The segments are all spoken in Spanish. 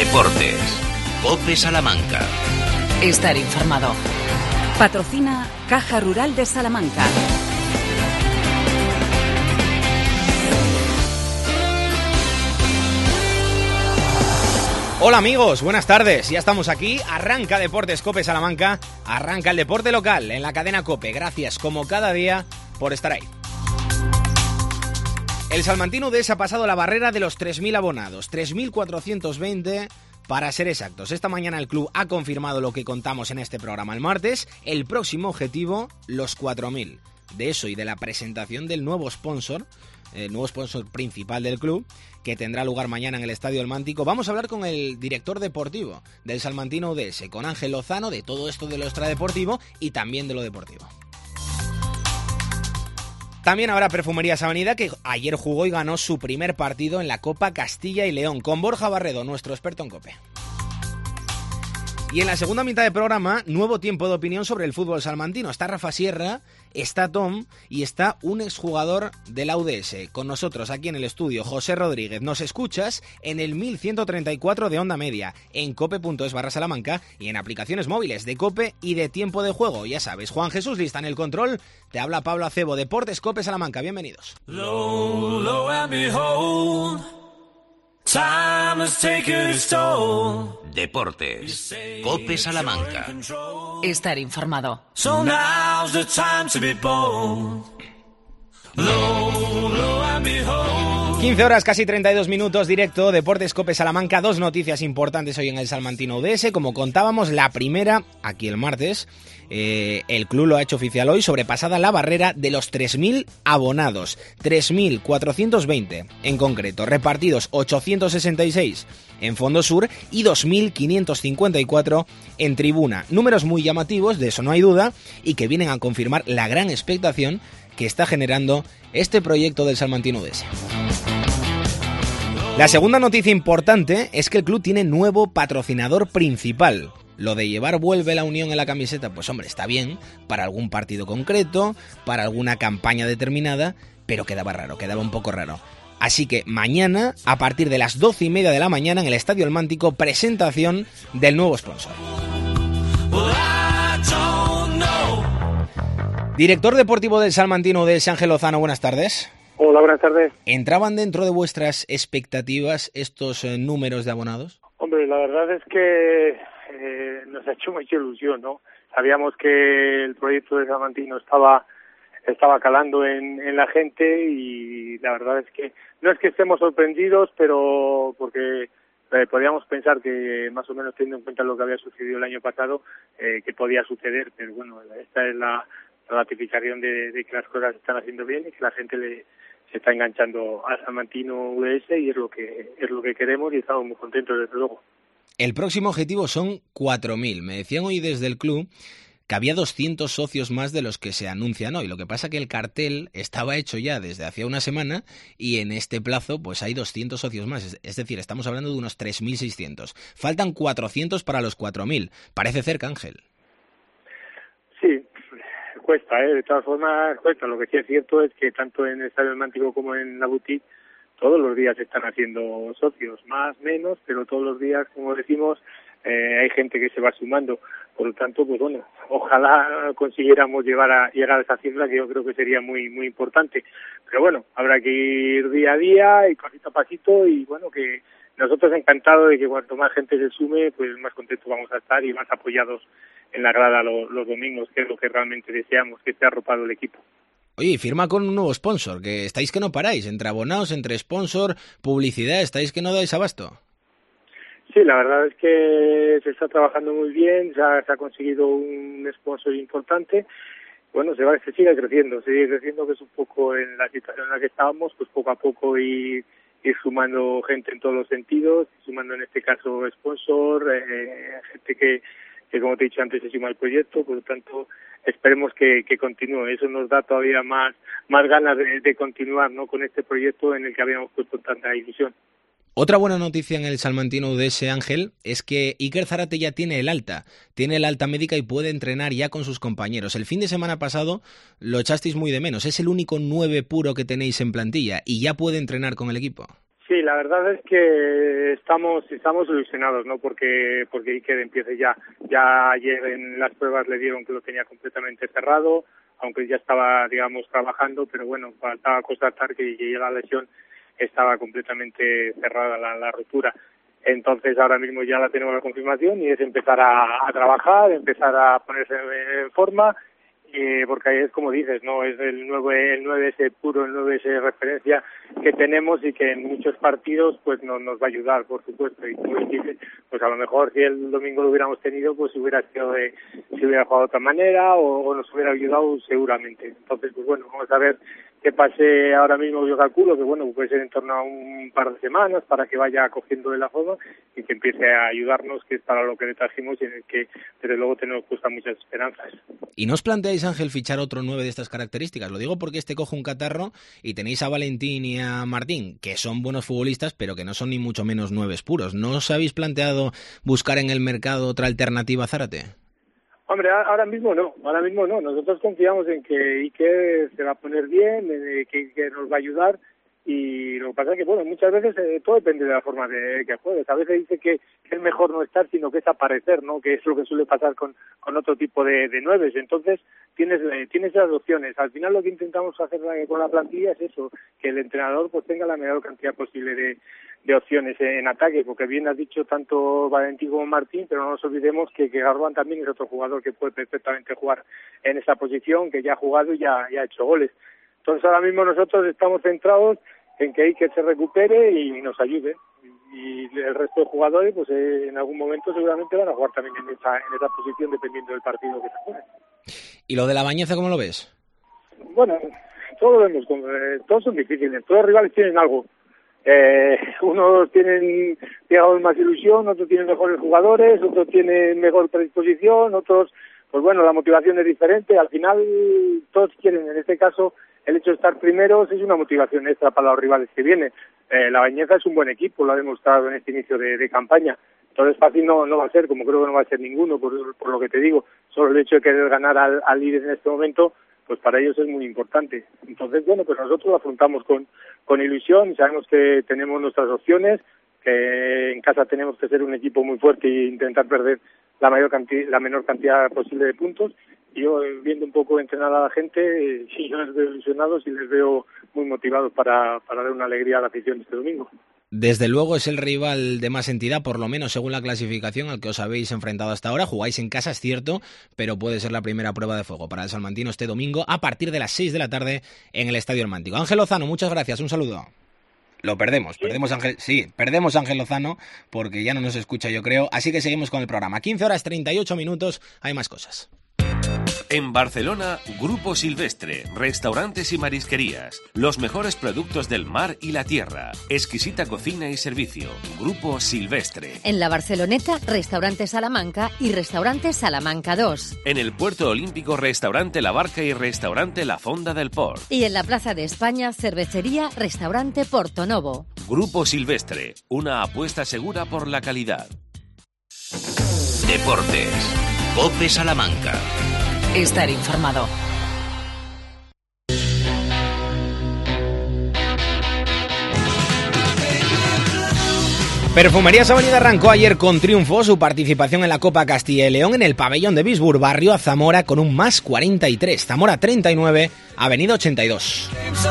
Deportes. COPE Salamanca. Estar informado. Patrocina Caja Rural de Salamanca. Hola amigos, buenas tardes, ya estamos aquí, arranca Deportes COPE Salamanca, arranca el deporte local en la cadena COPE, gracias como cada día por estar ahí. El Salmantino UDES ha pasado la barrera de los 3.000 abonados, 3.420 para ser exactos. Esta mañana el club ha confirmado lo que contamos en este programa el martes, el próximo objetivo, los 4.000. De eso y de la presentación del nuevo sponsor, el nuevo sponsor principal del club, que tendrá lugar mañana en el Estadio El Mántico. Vamos a hablar con el director deportivo del Salmantino UDES, con Ángel Lozano, de todo esto de lo extradeportivo y también de lo deportivo. También habrá Perfumerías Avenida, que ayer jugó y ganó su primer partido en la Copa Castilla y León, con Borja Barredo, nuestro experto en COPE. Y en la segunda mitad del programa, nuevo tiempo de opinión sobre el fútbol salmantino. Está Rafa Sierra, está Tom y está un exjugador de la UDS. Con nosotros aquí en el estudio, José Rodríguez. Nos escuchas en el 1134 de onda media, en cope.es/Salamanca y en aplicaciones móviles de COPE y de Tiempo de Juego. Ya sabes, Juan Jesús Lista en el control. Te habla Pablo Acebo, Deportes COPE Salamanca. Bienvenidos. Low, low and behold, time has taken its toll. Deportes. COPE Salamanca. Estar informado. So now's the time to be bold. Low, low and behold. 15 horas, casi 32 minutos, directo, Deportes COPE Salamanca. Dos noticias importantes hoy en el Salmantino UDS. Como contábamos, la primera, aquí el martes, el club lo ha hecho oficial hoy, sobrepasada la barrera de los 3.000 abonados. 3.420 en concreto, repartidos 866 en Fondo Sur y 2.554 en Tribuna. Números muy llamativos, de eso no hay duda, y que vienen a confirmar la gran expectación que está generando este proyecto del Salmantino UDS. La segunda noticia importante es que el club tiene nuevo patrocinador principal. Lo de llevar Vuelve la Unión en la camiseta, pues hombre, está bien para algún partido concreto, para alguna campaña determinada, pero quedaba raro, quedaba un poco raro. Así que mañana, a partir de las 12:30 de la mañana, en el Estadio El Mántico, presentación del nuevo sponsor. Director deportivo del Salmantino UDES, Ángel Lozano, buenas tardes. Hola, buenas tardes. ¿Entraban dentro de vuestras expectativas estos números de abonados? Hombre, la verdad es que nos ha hecho mucha ilusión, ¿no? Sabíamos que el proyecto de Salmantino estaba calando en la gente y la verdad es que no es que estemos sorprendidos, pero porque podíamos pensar que más o menos teniendo en cuenta lo que había sucedido el año pasado, que podía suceder, pero bueno, esta es la ratificación de que las cosas se están haciendo bien y que la gente se está enganchando al Salmantino UDS y es lo que queremos y estamos muy contentos desde luego. El próximo objetivo son 4.000. Me decían hoy desde el club que había 200 socios más de los que se anuncian hoy. Lo que pasa que el cartel estaba hecho ya desde hacía una semana y en este plazo pues hay 200 socios más. Es decir, estamos hablando de unos 3.600. Faltan 400 para los 4.000. Parece cerca, Ángel. Sí, cuesta, de todas formas cuesta. Lo que sí es cierto es que tanto en el Estadio El Mántico como en la boutique todos los días se están haciendo socios, más, menos, pero todos los días, como decimos, hay gente que se va sumando. Por lo tanto, pues bueno, ojalá consiguiéramos llegar a esa cifra, que yo creo que sería muy muy importante. Pero bueno, habrá que ir día a día y pasito a pasito y bueno, que nosotros encantados de que cuanto más gente se sume, pues más contentos vamos a estar y más apoyados en la grada los domingos, que es lo que realmente deseamos, que esté arropado el equipo. Oye, firma con un nuevo sponsor, que estáis que no paráis, entre abonados, entre sponsor, publicidad, estáis que no dais abasto. Sí, la verdad es que se está trabajando muy bien, se ha conseguido un sponsor importante. Bueno, se sigue creciendo, que es un poco en la situación en la que estábamos, pues poco a poco ir sumando gente en todos los sentidos, sumando en este caso sponsor, gente que como te he dicho antes se suma al proyecto, por lo tanto esperemos que continúe. Eso nos da todavía más ganas de continuar, ¿no?, con este proyecto en el que habíamos puesto tanta ilusión. Otra buena noticia en el Salmantino UDS, Ángel, es que Iker Zarate ya tiene el alta médica y puede entrenar ya con sus compañeros. El fin de semana pasado lo echasteis muy de menos, es el único 9 puro que tenéis en plantilla y ya puede entrenar con el equipo. Sí, la verdad es que estamos ilusionados, ¿no? Porque Iker empiece ya ayer en las pruebas le dieron que lo tenía completamente cerrado, aunque ya estaba, digamos, trabajando, pero bueno, faltaba constatar que la lesión estaba completamente cerrada, la rotura. Entonces ahora mismo ya la tenemos la confirmación y es empezar a trabajar, empezar a ponerse en forma, porque ahí es como dices, no es el 9 ese puro, el 9 ese referencia que tenemos y que en muchos partidos pues nos va a ayudar, por supuesto. Y como dices, pues a lo mejor si el domingo lo hubiéramos tenido, pues hubiera sido si hubiera jugado de otra manera o nos hubiera ayudado seguramente. Entonces, pues bueno, vamos a ver qué pase ahora mismo. Yo calculo que bueno, puede ser en torno a un par de semanas para que vaya cogiendo de la forma y que empiece a ayudarnos, que es para lo que le trajimos y en el que desde luego tenemos puestas muchas esperanzas. ¿Y no os planteáis, Ángel, fichar otro 9 de estas características? Lo digo porque coge un catarro y tenéis a Valentín y a Martín, que son buenos futbolistas, pero que no son ni mucho menos 9 puros. ¿No os habéis planteado buscar en el mercado otra alternativa a Zárate? Hombre, ahora mismo no. Nosotros confiamos en que Iker se va a poner bien, que nos va a ayudar. Y lo que pasa es que, bueno, muchas veces todo depende de la forma de que juegues. A veces dice que es mejor no estar, sino que es aparecer, ¿no? Que es lo que suele pasar con otro tipo de nueves. Entonces, tienes esas opciones. Al final lo que intentamos hacer con la plantilla es eso, que el entrenador pues tenga la menor cantidad posible de opciones en ataque, porque bien has dicho tanto Valentín como Martín, pero no nos olvidemos que Garban también es otro jugador que puede perfectamente jugar en esa posición, que ya ha jugado y ya ha hecho goles. Entonces ahora mismo nosotros estamos centrados en que Iker se recupere y nos ayude. Y el resto de jugadores, pues en algún momento seguramente van a jugar también en esa posición dependiendo del partido que se juegue. ¿Y lo de la Bañeza cómo lo ves? Bueno, todos lo vemos, todos son difíciles, todos los rivales tienen algo. Unos tienen, digamos, más ilusión, otros tienen mejores jugadores, otros tienen mejor predisposición, otros, pues bueno, la motivación es diferente. Al final todos quieren, en este caso, el hecho de estar primeros es una motivación extra para los rivales que vienen. La Bañeza es un buen equipo, lo ha demostrado en este inicio de campaña. Entonces fácil no va a ser, como creo que no va a ser ninguno, por lo que te digo. Solo el hecho de querer ganar al líder en este momento, pues para ellos es muy importante. Entonces, bueno, pues nosotros lo afrontamos con ilusión y sabemos que tenemos nuestras opciones, que en casa tenemos que ser un equipo muy fuerte e intentar perder la menor cantidad posible de puntos. Y yo, viendo un poco entrenar a la gente, sí, yo les veo ilusionados y les veo muy motivados para dar una alegría a la afición este domingo. Desde luego es el rival de más entidad, por lo menos según la clasificación al que os habéis enfrentado hasta ahora. Jugáis en casa, es cierto, pero puede ser la primera prueba de fuego para el salmantino este domingo a partir de las 6 de la tarde en el Estadio El Mántico. Ángel Lozano, muchas gracias, un saludo. Lo perdemos, perdemos a Ángel Lozano porque ya no nos escucha, yo creo, así que seguimos con el programa. 15:38, hay más cosas. En Barcelona, Grupo Silvestre, restaurantes y marisquerías, los mejores productos del mar y la tierra, exquisita cocina y servicio. Grupo Silvestre. En la Barceloneta, Restaurante Salamanca y Restaurante Salamanca 2. En el Puerto Olímpico, Restaurante La Barca y Restaurante La Fonda del Port. Y en la Plaza de España, Cervecería Restaurante Porto Novo. Grupo Silvestre, una apuesta segura por la calidad. Deportes. COPE Salamanca. Estar informado. Perfumerías Avenida arrancó ayer con triunfo su participación en la Copa Castilla y León en el pabellón de Bisburg, barrio a Zamora con un más 43, Zamora 39, Avenida 82.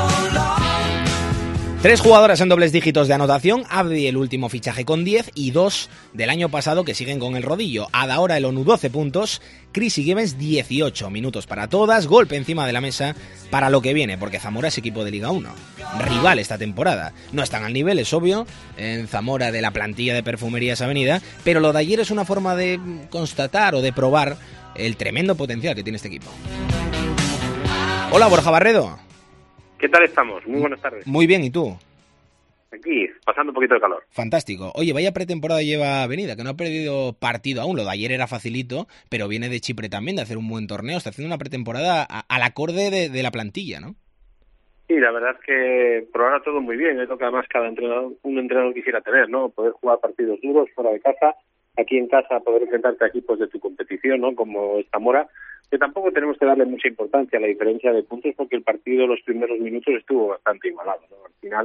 3 jugadoras en dobles dígitos de anotación, Abdi el último fichaje con 10 y 2 del año pasado que siguen con el rodillo. Adaora el ONU 12 puntos, Chrissy Gibbons 18 minutos para todas, golpe encima de la mesa para lo que viene, porque Zamora es equipo de Liga 1, rival esta temporada. No están al nivel, es obvio, en Zamora de la plantilla de Perfumerías Avenida, pero lo de ayer es una forma de constatar o de probar el tremendo potencial que tiene este equipo. Hola, Borja Barredo. ¿Qué tal estamos? Muy buenas tardes. Muy bien, ¿y tú? Aquí, pasando un poquito de calor. Fantástico. Oye, vaya pretemporada lleva Avenida, que no ha perdido partido aún. Lo de ayer era facilito, pero viene de Chipre también, de hacer un buen torneo. Está haciendo una pretemporada al acorde de la plantilla, ¿no? Sí, la verdad es que por ahora todo muy bien. Es lo que además un entrenador quisiera tener, ¿no? Poder jugar partidos duros fuera de casa, aquí en casa poder enfrentarte a equipos de tu competición, ¿no? Como Zamora, que tampoco tenemos que darle mucha importancia a la diferencia de puntos porque el partido los primeros minutos estuvo bastante igualado, ¿no? Al final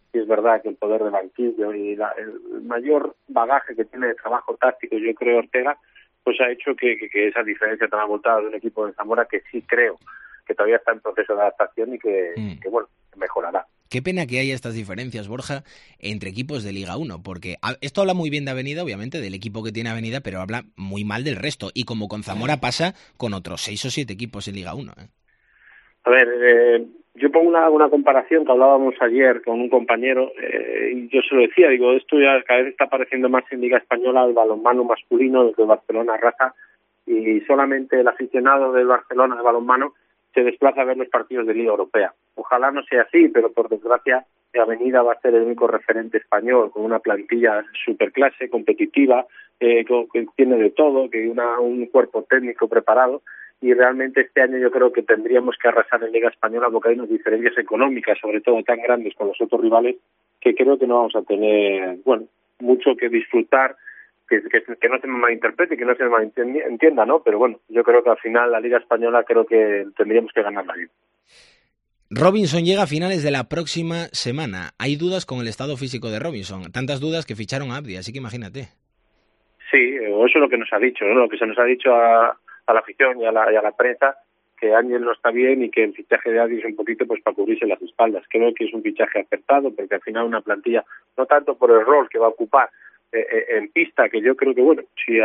Y es verdad que el poder de banquillo y el mayor bagaje que tiene de trabajo táctico, yo creo, Ortega, pues ha hecho que esa diferencia tan abultada de un equipo de Zamora, que sí creo que todavía está en proceso de adaptación y que bueno, mejorará. Qué pena que haya estas diferencias, Borja, entre equipos de Liga 1, porque esto habla muy bien de Avenida, obviamente, del equipo que tiene Avenida, pero habla muy mal del resto, y como con Zamora pasa con otros 6 o 7 equipos en Liga 1. A ver, yo pongo una comparación que hablábamos ayer con un compañero, y yo se lo decía, digo, esto ya cada vez está apareciendo más en Liga Española, el balonmano masculino, el que Barcelona arrasa, y solamente el aficionado del Barcelona de balonmano se desplaza a ver los partidos de Liga Europea. Ojalá no sea así, pero por desgracia Avenida va a ser el único referente español, con una plantilla superclase, competitiva, que tiene de todo, que un cuerpo técnico preparado, y realmente este año yo creo que tendríamos que arrasar en Liga Española porque hay unas diferencias económicas, sobre todo tan grandes con los otros rivales, que creo que no vamos a tener, bueno, mucho que disfrutar, que no se me malinterprete, que no se me malentienda, ¿no? Pero bueno, yo creo que al final la Liga Española creo que tendríamos que ganarla bien. Robinson llega a finales de la próxima semana. Hay dudas con el estado físico de Robinson. Tantas dudas que ficharon a Abdi, así que imagínate. Sí, eso es lo que nos ha dicho, ¿no? Lo que se nos ha dicho a la afición y a la prensa, que Ángel no está bien y que el fichaje de Abdi es un poquito pues para cubrirse las espaldas. Creo que es un fichaje acertado porque al final una plantilla, no tanto por el rol que va a ocupar en pista, que yo creo que, bueno, si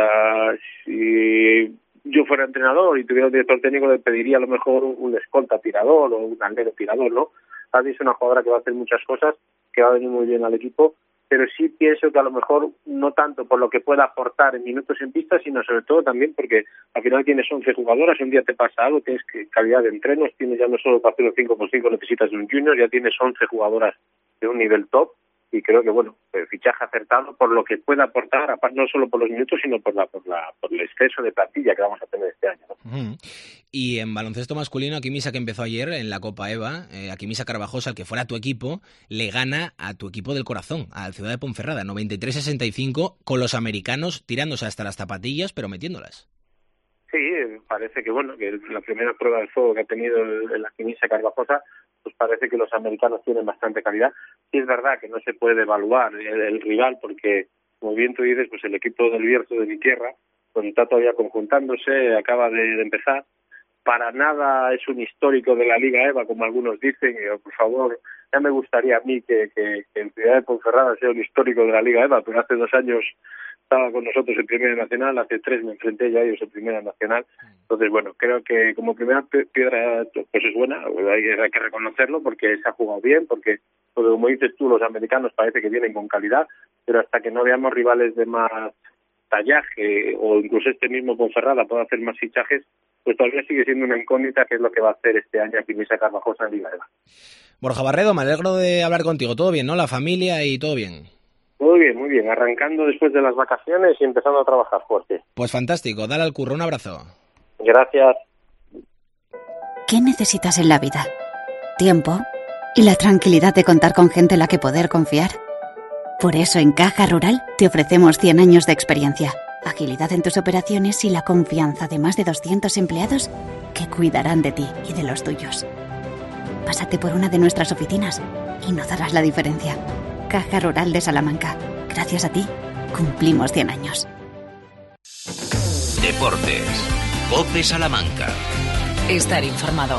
yo fuera entrenador y tuviera un director técnico, le pediría a lo mejor un escolta tirador o un alero tirador, ¿no? Abdi es una jugadora que va a hacer muchas cosas, que va a venir muy bien al equipo, pero sí pienso que a lo mejor no tanto por lo que pueda aportar en minutos en pista, sino sobre todo también porque al final tienes 11 jugadoras, un día te pasa algo, tienes calidad de entrenos, tienes ya no solo para hacer un 5x5 necesitas de un junior, ya tienes 11 jugadoras de un nivel top, y creo que, bueno, el fichaje acertado por lo que pueda aportar, aparte no solo por los minutos, sino por el exceso de plantilla que vamos a tener este año, ¿no? Y en baloncesto masculino, Aquimisa, que empezó ayer en la Copa EVA, Aquimisa Carvajosa, el que fuera tu equipo, le gana a tu equipo del corazón, al Ciudad de Ponferrada, 93-65, con los americanos tirándose hasta las zapatillas, pero metiéndolas. Sí, parece que, bueno, que la primera prueba de fuego que ha tenido el Aquimisa Carvajosa, pues parece que los americanos tienen bastante calidad. Sí es verdad que no se puede evaluar el rival porque, como bien tú dices, pues el equipo del Bierzo de mi tierra pues está todavía conjuntándose, acaba de empezar. Para nada es un histórico de la Liga EVA, como algunos dicen, y, por favor, ya me gustaría a mí que el Ciudad de Ponferrada sea un histórico de la Liga EVA, pero hace 2 años estaba con nosotros en Primera Nacional, hace 3 me enfrenté ya a ellos en Primera Nacional. Entonces, bueno, creo que como primera piedra pues es buena, hay que reconocerlo porque se ha jugado bien, porque como dices tú, los americanos parece que vienen con calidad, pero hasta que no veamos rivales de más tallaje o incluso este mismo Ponferrada pueda hacer más fichajes, pues todavía sigue siendo una incógnita qué es lo que va a hacer este año Aquimisa Carvajosa en Liga EVA. Borja Barredo, me alegro de hablar contigo. ¿Todo bien, no? ¿La familia y todo bien? Muy bien, arrancando después de las vacaciones y empezando a trabajar fuerte. Pues fantástico, dale al curro, un abrazo. Gracias. ¿Qué necesitas en la vida? Tiempo y la tranquilidad de contar con gente en la que poder confiar. Por eso en Caja Rural te ofrecemos 100 años de experiencia, agilidad en tus operaciones y la confianza de más de 200 empleados que cuidarán de ti y de los tuyos. Pásate por una de nuestras oficinas y notarás la diferencia. Caja Rural de Salamanca. Gracias a ti, cumplimos 100 años. Deportes. COPE Salamanca. Estar informado.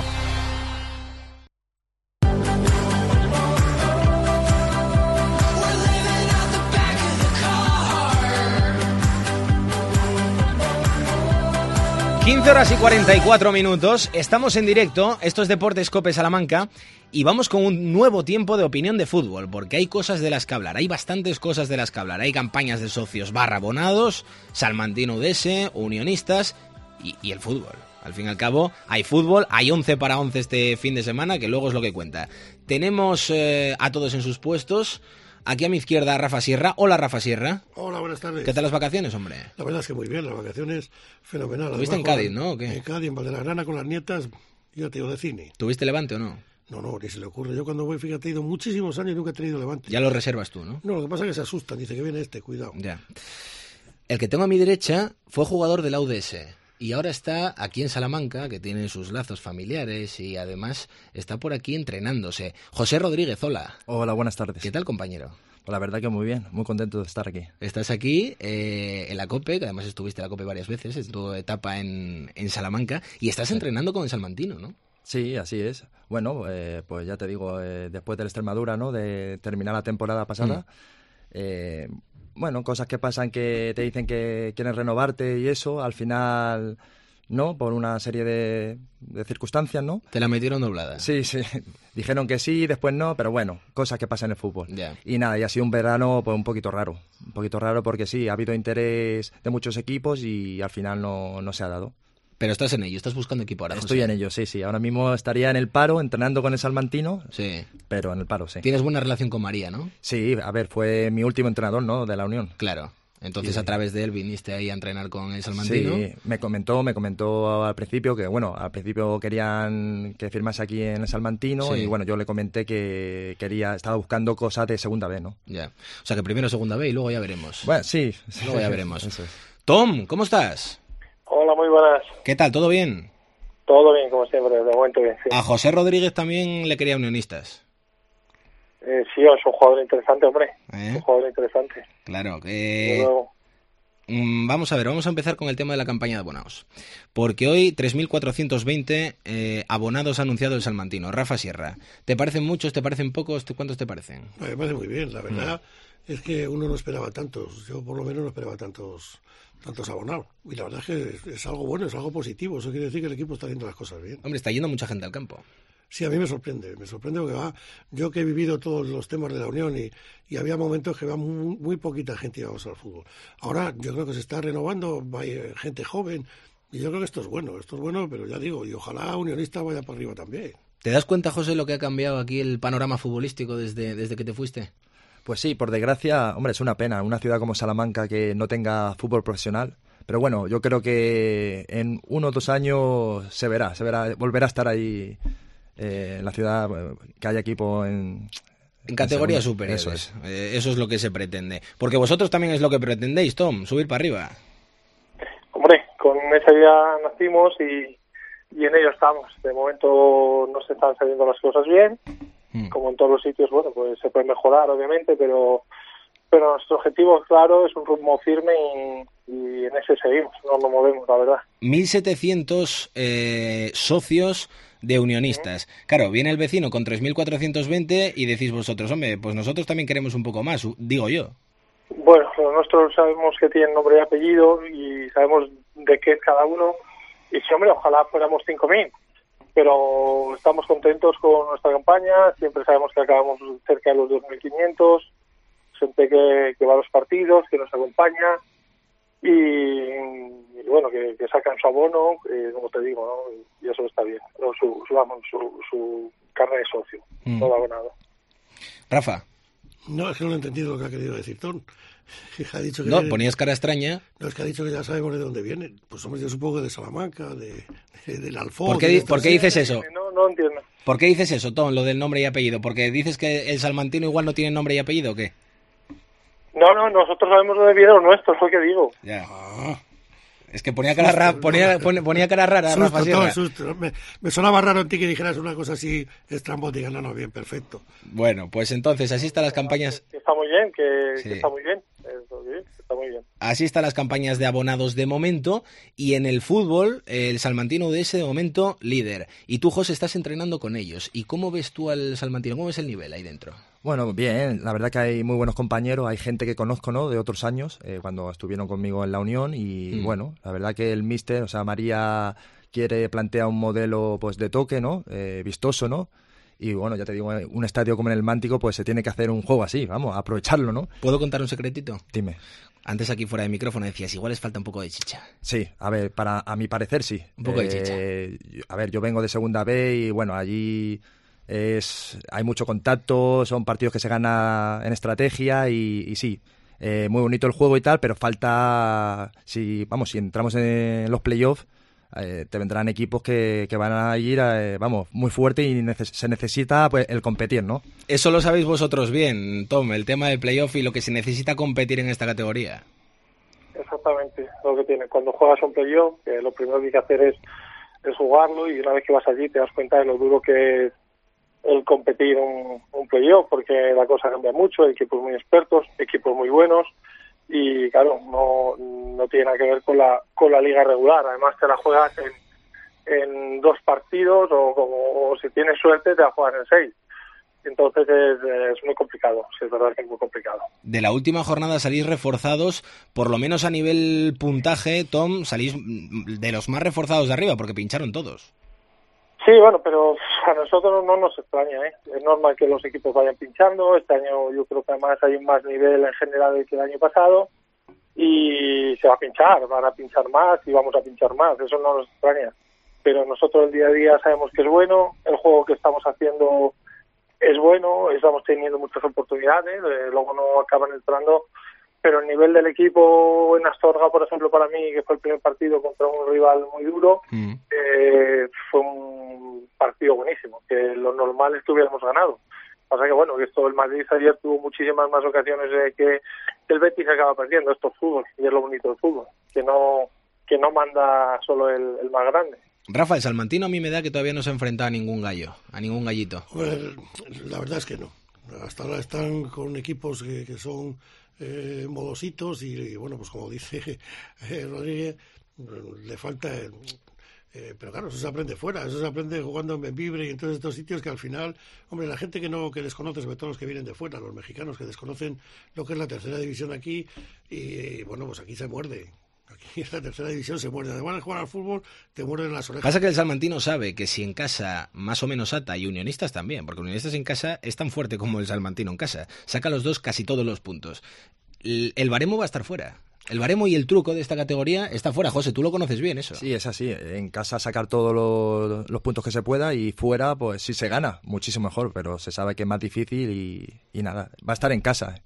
(15:44). Estamos en directo, esto es Deportes COPE Salamanca, y vamos con un nuevo tiempo de opinión de fútbol, porque hay cosas de las que hablar, hay bastantes cosas de las que hablar. Hay campañas de socios /abonados, Salmantino UDS, unionistas y el fútbol. Al fin y al cabo, hay fútbol, hay 11 para 11 este fin de semana, que luego es lo que cuenta. Tenemos a todos en sus puestos. Aquí a mi izquierda, Rafa Sierra. Hola, Rafa Sierra. Hola, buenas tardes. ¿Qué tal las vacaciones, hombre? La verdad es que muy bien, las vacaciones fenomenal. ¿Estuviste en Cádiz, no? ¿O qué? En Cádiz, en Valdelarana con las nietas, ya te digo, de cine. ¿Tuviste Levante o no? No, ni se le ocurre. Yo cuando voy, fíjate, he ido muchísimos años y nunca he tenido Levante. Ya lo reservas tú, ¿no? No, lo que pasa es que se asustan, dice que viene cuidado. Ya. El que tengo a mi derecha fue jugador de la UDS. y ahora está aquí en Salamanca, que tiene sus lazos familiares y además está por aquí entrenándose. José Rodríguez, hola. Hola, buenas tardes. ¿Qué tal, compañero? Pues la verdad que muy bien, muy contento de estar aquí. Estás aquí en la COPE, que además estuviste en la COPE varias veces, en tu etapa en Salamanca, y estás entrenando con el salmantino, ¿no? Sí, así es. Bueno, pues ya te digo, después del Extremadura, ¿no? De terminar la temporada pasada, bueno, cosas que pasan que te dicen que quieren renovarte y eso, al final, ¿no? Por una serie de circunstancias, ¿no? Te la metieron doblada. Sí. Dijeron que sí, después no, pero bueno, cosas que pasan en el fútbol. Yeah. Y nada, y ha sido un verano pues un poquito raro porque sí, ha habido interés de muchos equipos y al final no se ha dado. Pero estás en ello, estás buscando equipo ahora, Estoy José. en ello, sí. Ahora mismo estaría en el paro, entrenando con el salmantino, sí, pero en el paro, sí. Tienes buena relación con María, ¿no? Sí, a ver, fue mi último entrenador, ¿no? De la Unión. Claro. Entonces, Sí. a través de él viniste ahí a entrenar con el salmantino. Sí, me comentó al principio que, bueno, al principio querían que firmase aquí en el salmantino Sí. y, bueno, yo le comenté que estaba buscando cosas de segunda B, ¿no? Ya. O sea, que primero segunda B y luego ya veremos. Bueno, sí. Luego ya veremos. Eso es. Tom, ¿cómo estás? Hola, muy buenas. ¿Qué tal? ¿Todo bien? Todo bien, como siempre, de momento bien. Sí, A José Rodríguez también le quería Unionistas. sí, es un jugador interesante, hombre. ¿Eh? Es un jugador interesante. Claro. Desde luego. Vamos a ver, vamos a empezar con el tema de la campaña de abonados. Porque hoy 3.420 abonados ha anunciado el salmantino. Rafa Sierra, ¿te parecen muchos, te parecen pocos? ¿Cuántos te parecen? Me parece muy bien, la verdad es que uno no esperaba tantos, yo por lo menos no esperaba tantos abonados. Y la verdad es que es algo bueno, es algo positivo, eso quiere decir que el equipo está haciendo las cosas bien. Hombre, está yendo mucha gente al campo. Sí, a mí me sorprende porque yo que he vivido todos los temas de la Unión y había momentos que muy poquita gente íbamos al fútbol. Ahora yo creo que se está renovando, hay gente joven y yo creo que esto es bueno, pero ya digo, y ojalá Unionista vaya para arriba también. ¿Te das cuenta, José, lo que ha cambiado aquí el panorama futbolístico desde que te fuiste? Pues sí, por desgracia, hombre, es una pena, una ciudad como Salamanca que no tenga fútbol profesional. Pero bueno, yo creo que en 1 o 2 años se verá, volverá a estar ahí en la ciudad, que haya equipo en categorías superiores. Eso es. Eso es lo que se pretende. Porque vosotros también es lo que pretendéis, Tom, subir para arriba. Hombre, con esa idea nacimos y en ello estamos. De momento no se están saliendo las cosas bien. Como en todos los sitios, bueno, pues se puede mejorar, obviamente, pero nuestro objetivo, claro, es un rumbo firme y en ese seguimos, no nos movemos, la verdad. 1.700 socios de Unionistas. Claro, viene el vecino con 3.420 y decís vosotros, hombre, pues nosotros también queremos un poco más, digo yo. Bueno, nosotros sabemos que tienen nombre y apellido y sabemos de qué es cada uno. Y sí, hombre, ojalá fuéramos 5.000. Pero estamos contentos con nuestra campaña, siempre sabemos que acabamos cerca de los 2.500, gente que va a los partidos, que nos acompaña y bueno, que sacan su abono, como te digo, ¿no? Y eso está bien, ¿no? su carne de socio, todo abonado. Rafa. No, es que no he entendido lo que ha querido decir Tom. Ha dicho que ponías cara extraña. No, es que ha dicho que ya sabemos de dónde viene. Pues hombre, yo supongo que de Salamanca, del Alfón. ¿Por qué dices eso? No entiendo. ¿Por qué dices eso, Tom, lo del nombre y apellido? ¿Porque dices que el salmantino igual no tiene nombre y apellido o qué? No, nosotros sabemos dónde viene lo nuestro, es lo que digo. Ya. Es que ponía cara rara, susto, Rafa Sierra. Susto. Me sonaba raro en ti que dijeras una cosa así estrambótica. No, bien, perfecto. Bueno, pues entonces, así están las campañas. Que está muy bien, Sí. que está muy bien. Está muy bien. Así están las campañas de abonados de momento. Y en el fútbol, el salmantino UDS de momento líder. Y tú, José, estás entrenando con ellos. ¿Y cómo ves tú al salmantino? ¿Cómo ves el nivel ahí dentro? Bueno, bien, la verdad que hay muy buenos compañeros, hay gente que conozco, ¿no?, de otros años, cuando estuvieron conmigo en la Unión y bueno, la verdad que el míster, o sea, María plantea un modelo pues de toque, ¿no?, vistoso, ¿no?, y bueno, ya te digo, un estadio como en el Mántico pues se tiene que hacer un juego así, vamos, aprovecharlo, ¿no? ¿Puedo contar un secretito? Dime. Antes aquí fuera de micrófono decías, igual les falta un poco de chicha. Sí, a ver, a mi parecer sí. Un poco de chicha. A ver, yo vengo de segunda B y bueno, allí hay mucho contacto, son partidos que se ganan en estrategia y sí, muy bonito el juego y tal, pero falta, si entramos en los playoffs, te vendrán equipos que van a ir, muy fuerte y se necesita pues el competir, ¿no? Eso lo sabéis vosotros bien, Tom, el tema del playoff y lo que se necesita competir en esta categoría. exactamente lo que tiene. Cuando juegas un playoff, que lo primero que hay que hacer es jugarlo, y una vez que vas allí te das cuenta de lo duro que es el competir un playoff, porque la cosa cambia mucho, hay equipos muy expertos, equipos muy buenos, y claro, no tiene nada que ver con la liga regular. Además te la juegas en 2 partidos, o si tienes suerte te la juegas en 6. Entonces es muy complicado, sí, es verdad que es muy complicado. De la última jornada salís reforzados, por lo menos a nivel puntaje, Tom, salís de los más reforzados de arriba, porque pincharon todos. Sí, bueno, pero a nosotros no nos extraña, ¿eh? Es normal que los equipos vayan pinchando. Este año yo creo que además hay un más nivel en general que el año pasado, y se va a pinchar, van a pinchar más y vamos a pinchar más, eso no nos extraña. Pero nosotros el día a día sabemos que es bueno, el juego que estamos haciendo es bueno, estamos teniendo muchas oportunidades, luego no acaban entrando, pero el nivel del equipo en Astorga, por ejemplo, para mí, que fue el primer partido contra un rival muy duro, fue un partido buenísimo, que lo normal es que hubiéramos ganado. Pasa que bueno, que esto, el Madrid ayer tuvo muchísimas más ocasiones que el Betis acaba perdiendo. Esto es fútbol, y es lo bonito del fútbol, que no manda solo el más grande. Rafa, el salmantino a mí me da que todavía no se ha enfrentado a ningún gallo, a ningún gallito. Pues, la verdad es que no. Hasta ahora están con equipos que son modositos, y bueno, pues como dice Rodríguez, le falta... pero claro, eso se aprende fuera, eso se aprende jugando en Bembibre y en todos estos sitios, que al final, hombre, la gente que desconoce, sobre todo los que vienen de fuera, los mexicanos que desconocen lo que es la tercera división aquí, y bueno, pues aquí se muerde. Aquí en la tercera división se muerde. Además de jugar al fútbol, te muerden las orejas. Pasa que el salmantino sabe que si en casa más o menos ata, y Unionistas también, porque Unionistas en casa es tan fuerte como el salmantino en casa, saca los dos casi todos los puntos. El baremo va a estar fuera. El baremo y el truco de esta categoría está fuera. José, tú lo conoces bien eso. Sí, es así. En casa sacar todos los puntos que se pueda, y fuera, pues sí se gana, muchísimo mejor, pero se sabe que es más difícil y nada. Va a estar en casa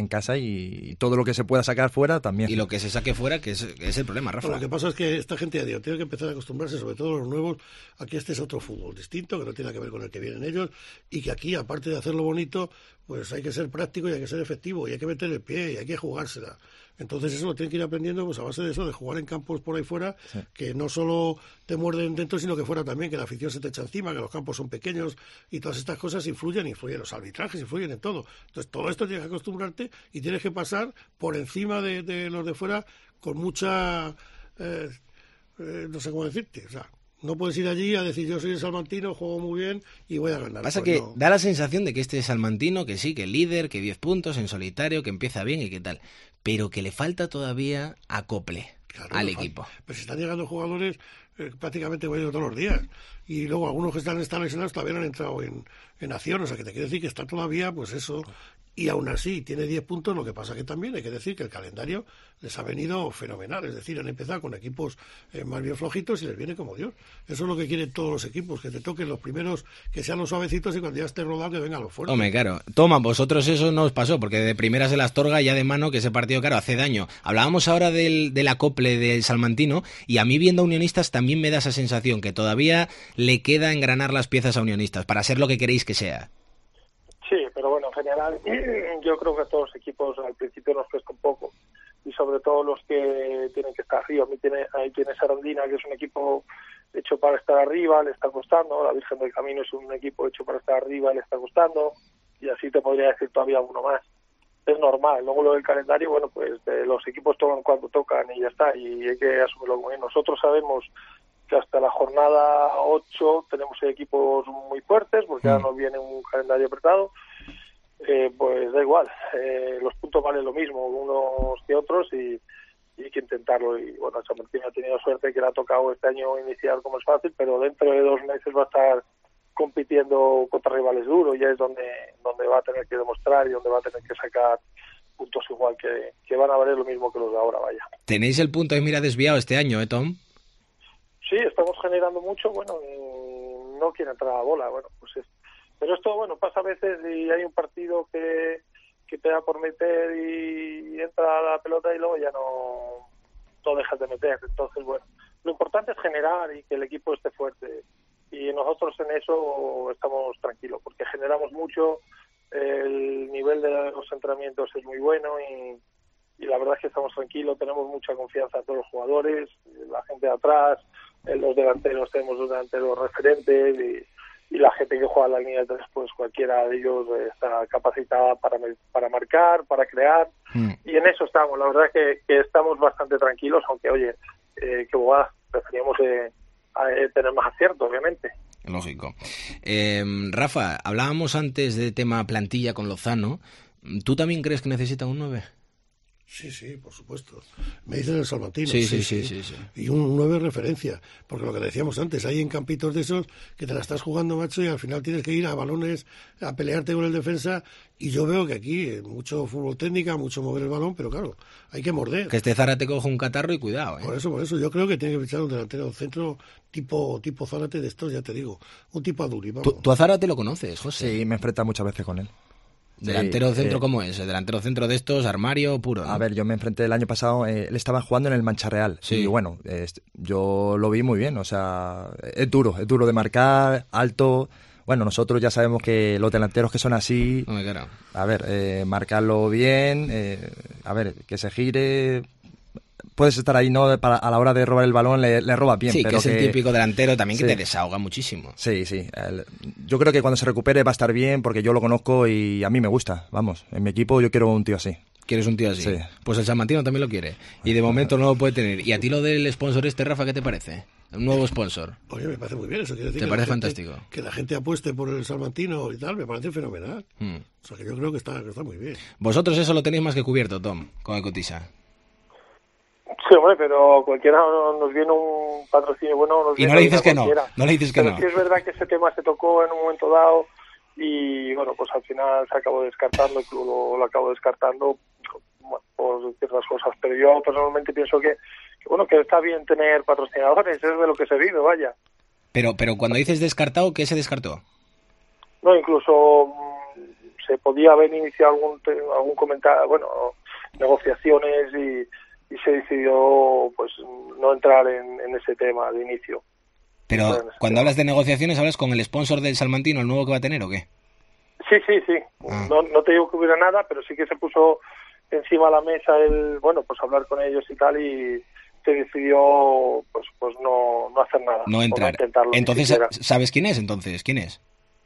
y todo lo que se pueda sacar fuera también. Y lo que se saque fuera, que es el problema, Rafa. Bueno, lo que pasa es que esta gente tiene que empezar a acostumbrarse, sobre todo los nuevos, a que este es otro fútbol distinto, que no tiene que ver con el que vienen ellos, y que aquí, aparte de hacerlo bonito, pues hay que ser práctico y hay que ser efectivo, y hay que meter el pie y hay que jugársela. Entonces eso lo tienen que ir aprendiendo, pues a base de eso, de jugar en campos por ahí fuera, sí, que no solo te muerden dentro, sino que fuera también, que la afición se te echa encima, que los campos son pequeños, y todas estas cosas influyen, los arbitrajes influyen en todo. Entonces todo esto tienes que acostumbrarte, y tienes que pasar por encima de los de fuera con mucha, no sé cómo decirte, o sea, no puedes ir allí a decir yo soy el salmantino, juego muy bien y voy a ganar. Pasa pues que no. Da la sensación de que este salmantino, que sí, que el líder, que 10 puntos en solitario, que empieza bien y que tal, pero que le falta todavía acople, claro, al equipo. Pero si están llegando jugadores prácticamente todos los días, y luego algunos que están lesionados todavía no han entrado en acción, o sea que te quiere decir que está todavía, pues eso, y aún así tiene 10 puntos. Lo que pasa que también hay que decir que el calendario les ha venido fenomenal, es decir, han empezado con equipos más bien flojitos y les viene como Dios. Eso es lo que quieren todos los equipos, que te toquen los primeros, que sean los suavecitos, y cuando ya esté rodado que vengan los fuertes. Hombre, claro, toma, vosotros eso no os pasó, porque de primeras el Astorga ya de mano, que ese partido, claro, hace daño. Hablábamos ahora del acople del salmantino, y a mí viendo a Unionistas también me da esa sensación que todavía le queda engranar las piezas a Unionistas para ser lo que queréis que sea. Sí, pero bueno, en general yo creo que a todos los equipos al principio nos cuesta un poco, y sobre todo los que tienen que estar arriba. Ahí tiene Sarandina, que es un equipo hecho para estar arriba, le está costando. La Virgen del Camino es un equipo hecho para estar arriba, le está costando, y así te podría decir todavía alguno más. Es normal. Luego lo del calendario, bueno, pues los equipos tocan cuando tocan y ya está, y hay que asumirlo como bien. Nosotros sabemos que hasta la jornada 8 tenemos equipos muy fuertes, porque ahora nos viene un calendario apretado. Pues da igual, los puntos valen lo mismo unos que otros, y hay que intentarlo. Y bueno, Chamartín ha tenido suerte que le ha tocado este año iniciar como es fácil, pero dentro de 2 meses va a estar compitiendo contra rivales duros, ya es donde va a tener que demostrar y donde va a tener que sacar puntos igual, que van a valer lo mismo que los de ahora, vaya. Tenéis el punto de mira desviado este año, Tom. Sí, estamos generando mucho, bueno, no quiere entrar a la bola, bueno, pues pero esto, bueno, pasa a veces, y hay un partido que te da por meter y entra la pelota y luego ya no dejas de meter. Entonces, bueno, lo importante es generar y que el equipo esté fuerte, y nosotros en eso estamos tranquilos, porque generamos mucho, el nivel de los entrenamientos es muy bueno, la verdad es que estamos tranquilos, tenemos mucha confianza en todos los jugadores, la gente de atrás, en los delanteros tenemos los delanteros referentes y la gente que juega en la línea de tres, pues cualquiera de ellos está capacitada para marcar, para crear, y en eso estamos. La verdad es que estamos bastante tranquilos, aunque oye, preferíamos tener más acierto, obviamente. Lógico. Rafa, hablábamos antes de tema plantilla con Lozano. ¿Tú también crees que necesita un 9? Sí, por supuesto. Me dicen el Salmantino. Sí. Y un 9 referencia, porque lo que decíamos antes, hay en campitos de esos que te la estás jugando, macho, y al final tienes que ir a balones, a pelearte con el defensa, y yo veo que aquí mucho fútbol técnica, mucho mover el balón, pero claro, hay que morder. Que este Zárate coge un catarro y cuidado, ¿eh? Por eso, yo creo que tiene que fichar un delantero centro tipo Zárate de estos, ya te digo, un tipo Aduri. ¿Tú a Zárate lo conoces, José? Sí, me he enfrentado muchas veces con él. ¿Delantero centro cómo es? ¿Delantero centro de estos, armario puro, ¿no? A ver, yo me enfrenté el año pasado, él estaba jugando en el Mancha Real. Sí. Y bueno, yo lo vi muy bien, o sea, es duro de marcar, alto. Bueno, nosotros ya sabemos que los delanteros que son así, claro. A ver, marcarlo bien, a ver, que se gire. Puedes estar ahí, ¿no? A la hora de robar el balón le robas bien. Sí, pero que es el típico delantero también que sí. te desahoga muchísimo. Sí. Yo creo que cuando se recupere va a estar bien porque yo lo conozco y a mí me gusta. Vamos, en mi equipo yo quiero un tío así. ¿Quieres un tío así? Sí. Pues el Salmantino también lo quiere. Y de momento no lo puede tener. ¿Y a ti lo del sponsor Rafa, qué te parece? Un nuevo sponsor. Oye, me parece muy bien eso. Quiere decir ¿Te parece fantástico? Que la gente apueste por el Salmantino y tal, me parece fenomenal. O sea, que yo creo que está muy bien. Vosotros eso lo tenéis más que cubierto, Tom, con el Cotisa. Sí, hombre, pero cualquiera nos viene un patrocinio bueno. Y no le dices que no. No le dices que pero no. sí es verdad que ese tema se tocó en un momento dado y bueno, pues al final se acabó descartando, el club lo acabó descartando por ciertas cosas. Pero yo personalmente pienso que está bien tener patrocinadores, es de lo que se vive, vaya. Pero cuando dices descartado, ¿qué se descartó? No, incluso se podía haber iniciado algún comentario, negociaciones y se decidió pues no entrar en ese tema de inicio. Pero cuando hablas de negociaciones, ¿hablas con el sponsor del Salmantino, el nuevo que va a tener o qué? Sí. No te digo que hubiera nada, pero sí que se puso encima de la mesa pues hablar con ellos y tal, y se decidió pues no hacer nada. No entrar. No intentarlo. Entonces, ¿sabes quién es entonces? ¿Quién es?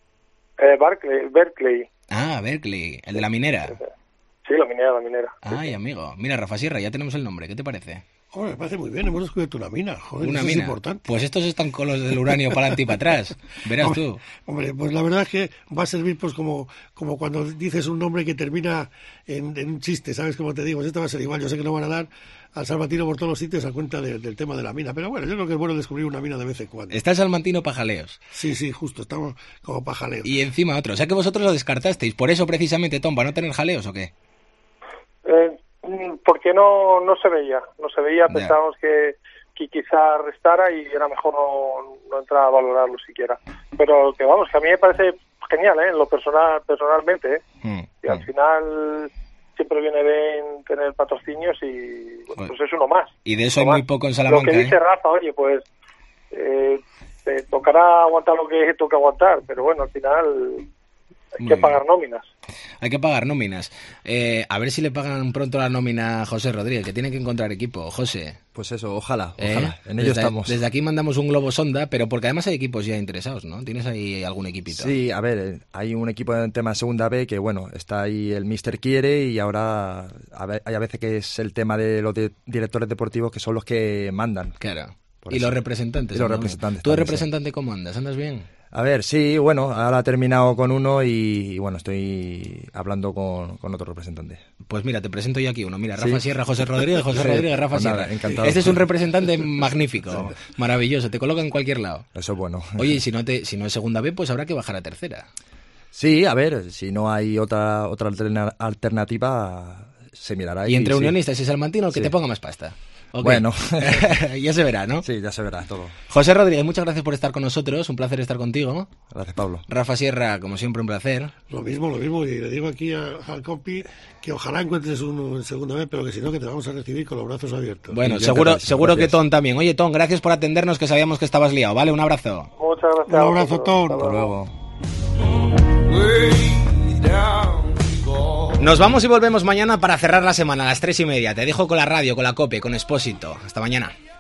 Berkeley. Ah, Berkeley, el de la minera. Sí, la minera. Ay, sí. Amigo. Mira, Rafa Sierra, ya tenemos el nombre. ¿Qué te parece? Joder, me parece muy bien. Hemos descubierto una mina. Joder, una eso mina. Es importante. Pues estos están con los del uranio para adelante y para atrás. Verás tú. Hombre, pues la verdad es que va a servir pues como cuando dices un nombre que termina en un chiste, ¿sabes? Como te digo, pues esto va a ser igual. Yo sé que no van a dar al Salmantino por todos los sitios a cuenta del tema de la mina. Pero bueno, yo creo que es bueno descubrir una mina de vez en cuando. Está el Salmantino pajaleos. Sí, justo. Estamos como pajaleos. Y encima otro. O sea que vosotros lo descartasteis. ¿Por eso precisamente, Tom, para no tener jaleos o qué? Porque no se veía, pensábamos que quizá restara y era mejor no entrar a valorarlo siquiera. Pero que vamos, que a mí me parece genial, en lo personalmente, y al final siempre viene bien tener patrocinios y pues es uno más. Y de eso hay muy poco en Salamanca. Lo que dice Rafa, oye, pues te tocará aguantar lo que toca aguantar, pero bueno, al final hay que pagar nóminas. Hay que pagar nóminas. A ver si le pagan pronto la nómina a José Rodríguez, que tiene que encontrar equipo. José. Pues eso, ojalá. En ello estamos. Desde aquí mandamos un globo sonda, pero porque además hay equipos ya interesados, ¿no? ¿Tienes ahí algún equipito? Sí, a ver, hay un equipo en tema segunda B que, bueno, está ahí el míster quiere y ahora hay a veces que es el tema de los directores deportivos que son los que mandan. Claro. Y los representantes. Y los representantes. ¿Tú de representante cómo andas? ¿Andas bien? A ver, sí, bueno, ahora he terminado con uno y bueno, estoy hablando con otro representante. Pues mira, te presento yo aquí uno. Mira, Rafa ¿Sí? Sierra, José Rodríguez, Rafa pues Sierra. Nada, encantado. Este es un representante magnífico, maravilloso, te coloca en cualquier lado. Eso es bueno. Oye, y si no es segunda B, pues habrá que bajar a tercera. Sí, a ver, si no hay otra alternativa, se mirará. Y entre Unionistas y Salmantino, que te ponga más pasta. Okay. Bueno, ya se verá, ¿no? Sí, ya se verá todo. José Rodríguez, muchas gracias por estar con nosotros, un placer estar contigo. Gracias, Pablo. Rafa Sierra, como siempre, un placer. Lo mismo, y le digo aquí al compi que ojalá encuentres uno en segunda vez, pero que si no, que te vamos a recibir con los brazos abiertos. Bueno, seguro que Tom también. Oye, Tom, gracias por atendernos, que sabíamos que estabas liado, ¿vale? Un abrazo. Muchas gracias. Un abrazo, Tom. Hasta luego. Nos vamos y volvemos mañana para cerrar la semana a las 3:30. Te dejo con la radio, con la COPE, con Expósito. Hasta mañana.